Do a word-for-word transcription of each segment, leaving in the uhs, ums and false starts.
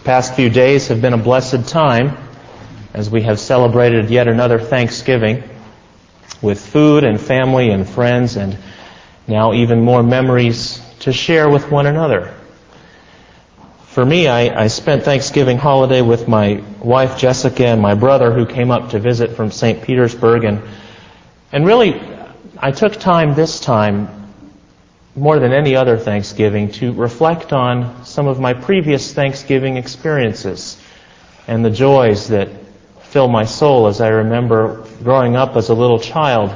The past few days have been a blessed time as we have celebrated yet another Thanksgiving with food and family and friends and now even more memories to share with one another. For me, I, I spent Thanksgiving holiday with my wife Jessica and my brother who came up to visit from Saint Petersburg, and and really I took time this time more than any other Thanksgiving to reflect on some of my previous Thanksgiving experiences and the joys that fill my soul as I remember growing up as a little child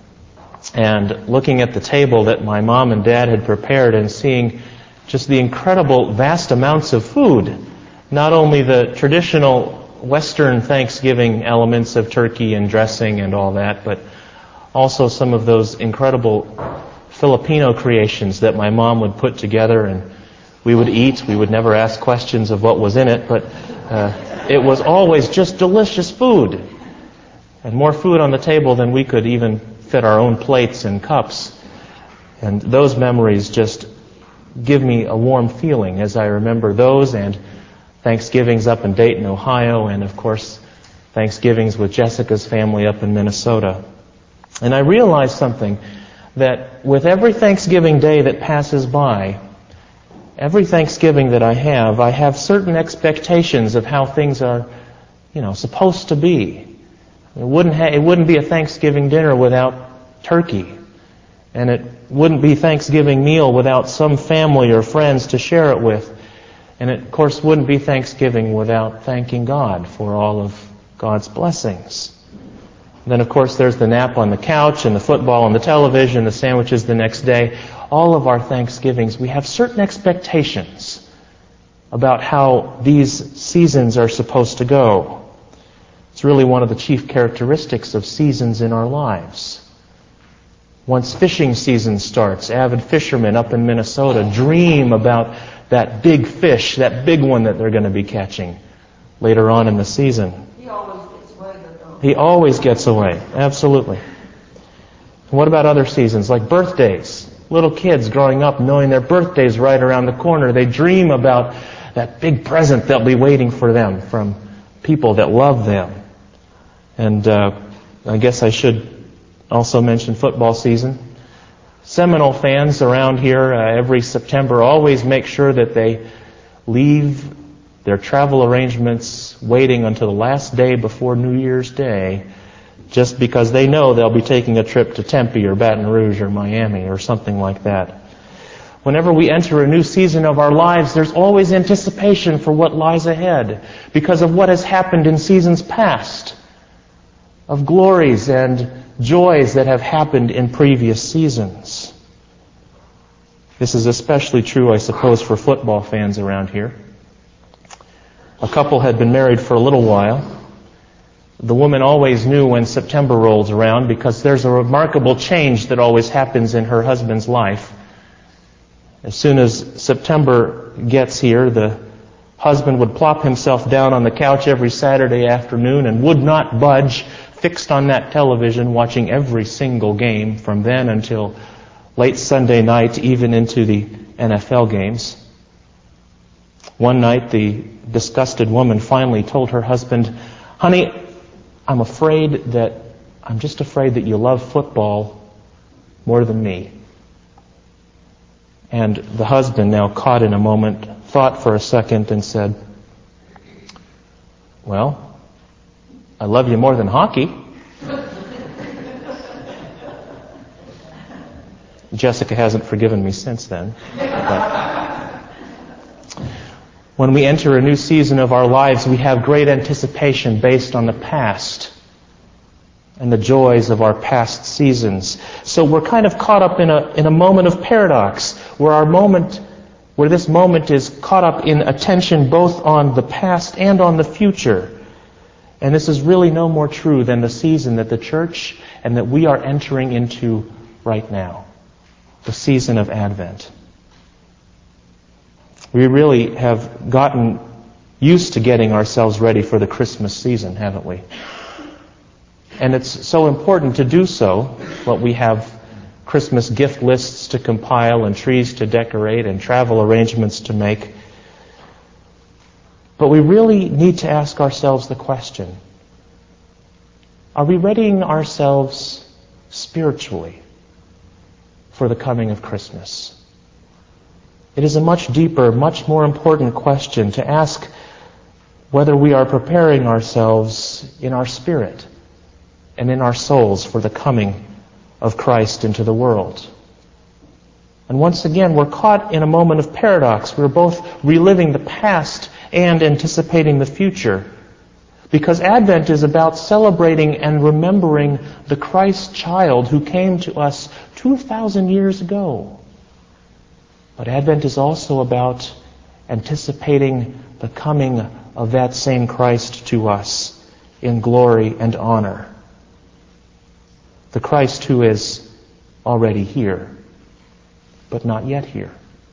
and looking at the table that my mom and dad had prepared and seeing just the incredible vast amounts of food, not only the traditional Western Thanksgiving elements of turkey and dressing and all that, but also some of those incredible Filipino creations that my mom would put together and we would eat. We would never ask questions of what was in it, but uh, it was always just delicious food. And more food on the table than we could even fit our own plates and cups. And those memories just give me a warm feeling as I remember those and Thanksgivings up in Dayton, Ohio, and of course Thanksgivings with Jessica's family up in Minnesota. And I realized something, that with every Thanksgiving day that passes by, every Thanksgiving that I have, I have certain expectations of how things are, you know, supposed to be. It wouldn't ha- it wouldn't be a Thanksgiving dinner without turkey. And it wouldn't be Thanksgiving meal without some family or friends to share it with. And it, of course, wouldn't be Thanksgiving without thanking God for all of God's blessings. And then, of course, there's the nap on the couch and the football on the television, the sandwiches the next day. All of our Thanksgivings, we have certain expectations about how these seasons are supposed to go. It's really one of the chief characteristics of seasons in our lives. Once fishing season starts, avid fishermen up in Minnesota dream about that big fish, that big one that they're going to be catching later on in the season. He always gets away, though. He always gets away, absolutely. And what about other seasons, like birthdays? Little kids growing up knowing their birthday's right around the corner, they dream about that big present that'll be waiting for them from people that love them. And uh, I guess I should also mention football season. Seminole fans around here uh, every September always make sure that they leave their travel arrangements waiting until the last day before New Year's Day, just because they know they'll be taking a trip to Tempe or Baton Rouge or Miami or something like that. Whenever we enter a new season of our lives, there's always anticipation for what lies ahead because of what has happened in seasons past, of glories and joys that have happened in previous seasons. This is especially true, I suppose, for football fans around here. A couple had been married for a little while. The woman always knew when September rolls around because there's a remarkable change that always happens in her husband's life. As soon as September gets here, the husband would plop himself down on the couch every Saturday afternoon and would not budge, fixed on that television, watching every single game from then until late Sunday night, even into the N F L games. One night, the disgusted woman finally told her husband, "Honey, I'm afraid that, I'm just afraid that you love football more than me." And the husband, now caught in a moment, thought for a second and said, "Well, I love you more than hockey." Jessica hasn't forgiven me since then. But when we enter a new season of our lives, we have great anticipation based on the past and the joys of our past seasons. So we're kind of caught up in a in a moment of paradox, where our moment, where this moment is caught up in attention both on the past and on the future. And this is really no more true than the season that the church and that we are entering into right now, the season of Advent. We really have gotten used to getting ourselves ready for the Christmas season, haven't we? And it's so important to do so. What we have Christmas gift lists to compile and trees to decorate and travel arrangements to make. But we really need to ask ourselves the question, are we readying ourselves spiritually for the coming of Christmas? It is a much deeper, much more important question to ask whether we are preparing ourselves in our spirit and in our souls for the coming of Christ into the world. And once again, we're caught in a moment of paradox. We're both reliving the past and anticipating the future. Because Advent is about celebrating and remembering the Christ child who came to us two thousand years ago. But Advent is also about anticipating the coming of that same Christ to us in glory and honor. The Christ who is already here, but not yet here.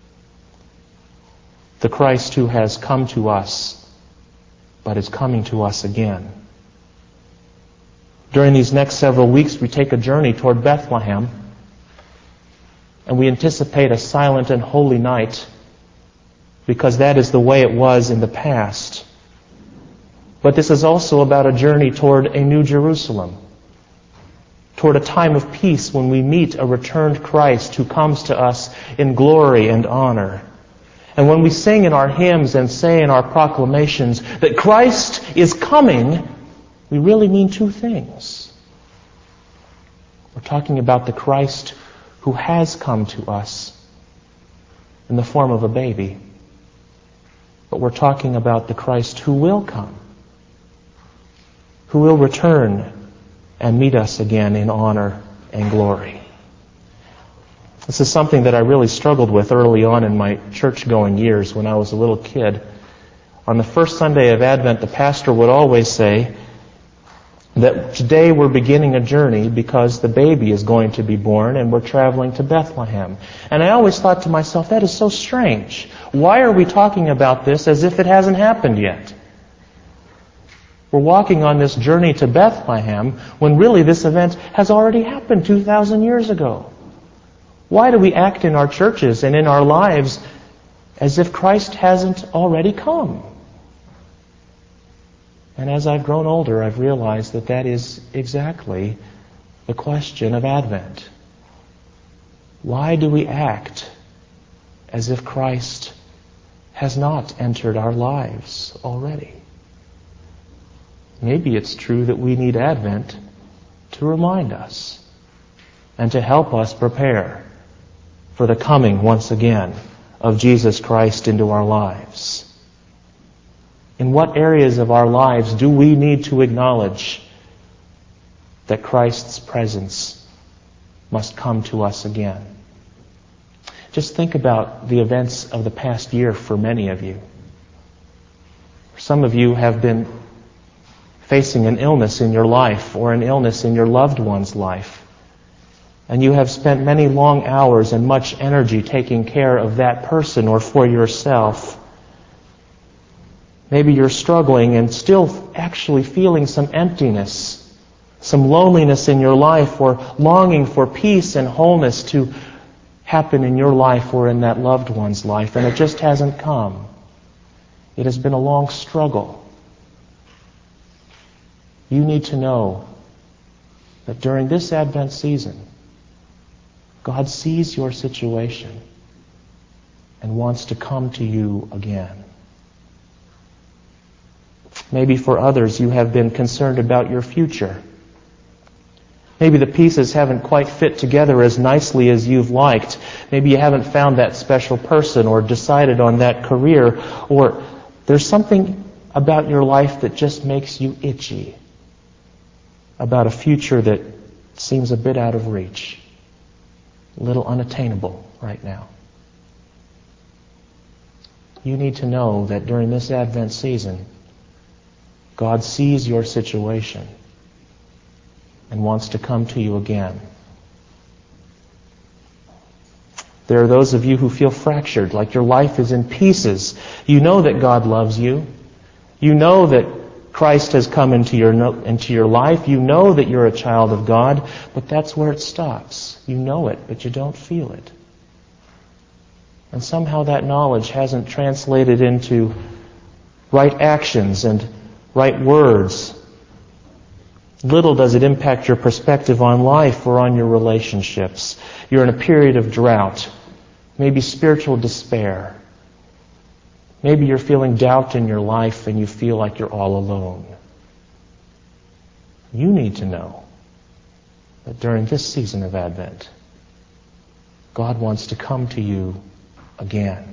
The Christ who has come to us, but is coming to us again. During these next several weeks, we take a journey toward Bethlehem, and we anticipate a silent and holy night, because that is the way it was in the past. But this is also about a journey toward a new Jerusalem, toward a time of peace when we meet a returned Christ who comes to us in glory and honor. And when we sing in our hymns and say in our proclamations that Christ is coming, we really mean two things. We're talking about the Christ who has come to us in the form of a baby. But we're talking about the Christ who will come, who will return and meet us again in honor and glory. This is something that I really struggled with early on in my church-going years when I was a little kid. On the first Sunday of Advent, the pastor would always say that today we're beginning a journey because the baby is going to be born and we're traveling to Bethlehem. And I always thought to myself, that is so strange. Why are we talking about this as if it hasn't happened yet? We're walking on this journey to Bethlehem when really this event has already happened two thousand years ago. Why do we act in our churches and in our lives as if Christ hasn't already come? And as I've grown older, I've realized that that is exactly the question of Advent. Why do we act as if Christ has not entered our lives already? Maybe it's true that we need Advent to remind us and to help us prepare for the coming once again of Jesus Christ into our lives. In what areas of our lives do we need to acknowledge that Christ's presence must come to us again? Just think about the events of the past year for many of you. Some of you have been facing an illness in your life or an illness in your loved one's life. And you have spent many long hours and much energy taking care of that person or for yourself. Maybe you're struggling and still actually feeling some emptiness, some loneliness in your life, or longing for peace and wholeness to happen in your life or in that loved one's life, and it just hasn't come. It has been a long struggle. You need to know that during this Advent season, God sees your situation and wants to come to you again. Maybe for others, you have been concerned about your future. Maybe the pieces haven't quite fit together as nicely as you've liked. Maybe you haven't found that special person or decided on that career, or there's something about your life that just makes you itchy about a future that seems a bit out of reach, a little unattainable right now. You need to know that during this Advent season, God sees your situation and wants to come to you again. There are those of you who feel fractured, like your life is in pieces. You know that God loves you. You know that Christ has come into your into your life. You know that you're a child of God, but that's where it stops. You know it, but you don't feel it. And somehow that knowledge hasn't translated into right actions and right words, little does it impact your perspective on life or on your relationships. You're in a period of drought, maybe spiritual despair. Maybe you're feeling doubt in your life and you feel like you're all alone. You need to know that during this season of Advent, God wants to come to you again.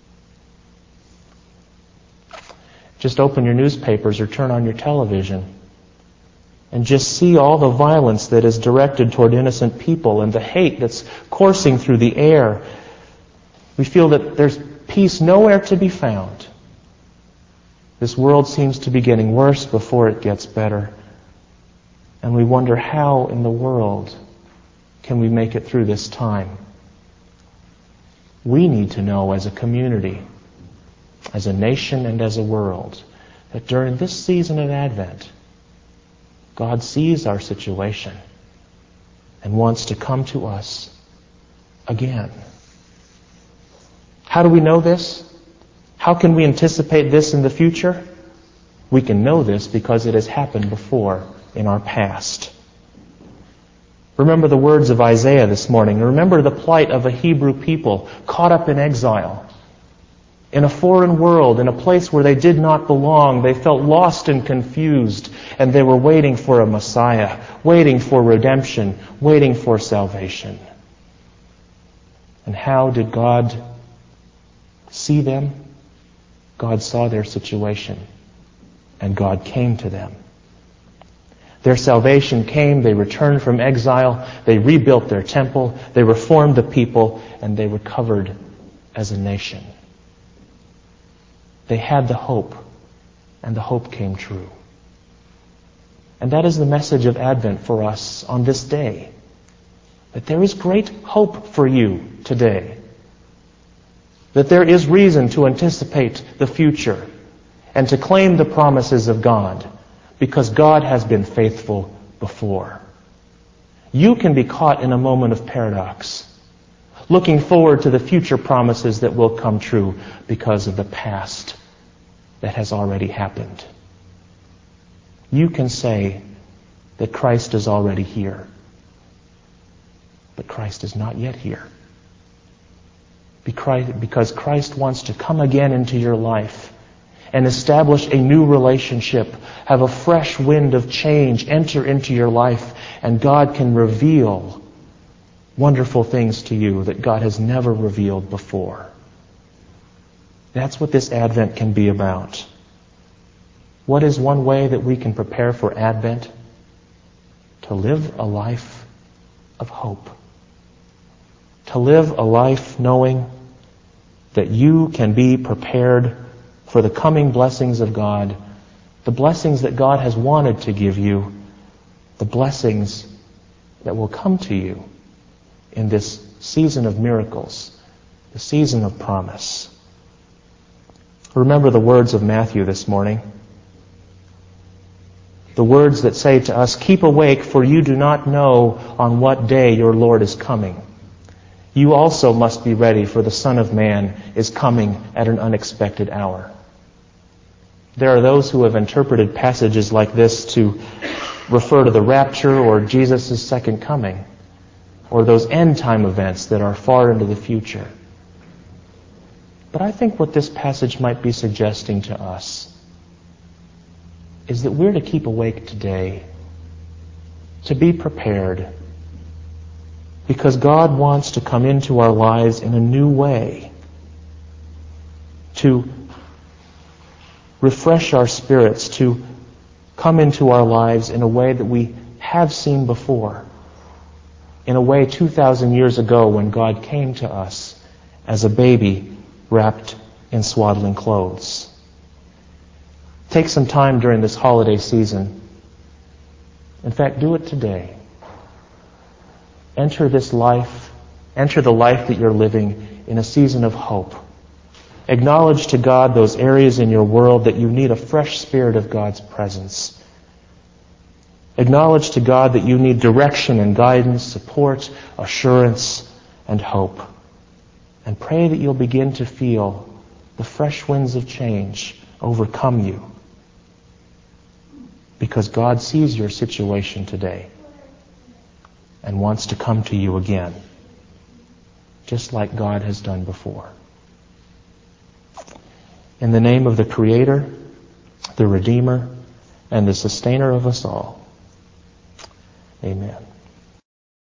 Just open your newspapers or turn on your television and just see all the violence that is directed toward innocent people and the hate that's coursing through the air. We feel that there's peace nowhere to be found. This world seems to be getting worse before it gets better. And we wonder, how in the world can we make it through this time? We need to know as a community, as a nation and as a world, that during this season of Advent, God sees our situation and wants to come to us again. How do we know this? How can we anticipate this in the future? We can know this because it has happened before in our past. Remember the words of Isaiah this morning. Remember the plight of a Hebrew people caught up in exile, in a foreign world, in a place where they did not belong. They felt lost and confused, and they were waiting for a Messiah, waiting for redemption, waiting for salvation. And how did God see them? God saw their situation, and God came to them. Their salvation came, they returned from exile, they rebuilt their temple, they reformed the people, and they recovered as a nation. They had the hope, and the hope came true. And that is the message of Advent for us on this day. That there is great hope for you today. That there is reason to anticipate the future and to claim the promises of God, because God has been faithful before. You can be caught in a moment of paradox, looking forward to the future promises that will come true because of the past that has already happened. You can say that Christ is already here, but Christ is not yet here. Because Christ wants to come again into your life and establish a new relationship, have a fresh wind of change enter into your life, and God can reveal wonderful things to you that God has never revealed before. That's what this Advent can be about. What is one way that we can prepare for Advent? To live a life of hope. To live a life knowing that you can be prepared for the coming blessings of God, the blessings that God has wanted to give you, the blessings that will come to you in this season of miracles, the season of promise. Remember the words of Matthew this morning. The words that say to us, "Keep awake, for you do not know on what day your Lord is coming. You also must be ready, for the Son of Man is coming at an unexpected hour." There are those who have interpreted passages like this to refer to the rapture or Jesus' second coming, or those end time events that are far into the future. But I think what this passage might be suggesting to us is that we're to keep awake today, to be prepared, because God wants to come into our lives in a new way, to refresh our spirits, to come into our lives in a way that we have seen before, in a way two thousand years ago when God came to us as a baby wrapped in swaddling clothes. Take some time during this holiday season. In fact, do it today. Enter this life, enter the life that you're living in a season of hope. Acknowledge to God those areas in your world that you need a fresh spirit of God's presence. Acknowledge to God that you need direction and guidance, support, assurance, and hope. And pray that you'll begin to feel the fresh winds of change overcome you. Because God sees your situation today and wants to come to you again, just like God has done before. In the name of the Creator, the Redeemer, and the Sustainer of us all, amen.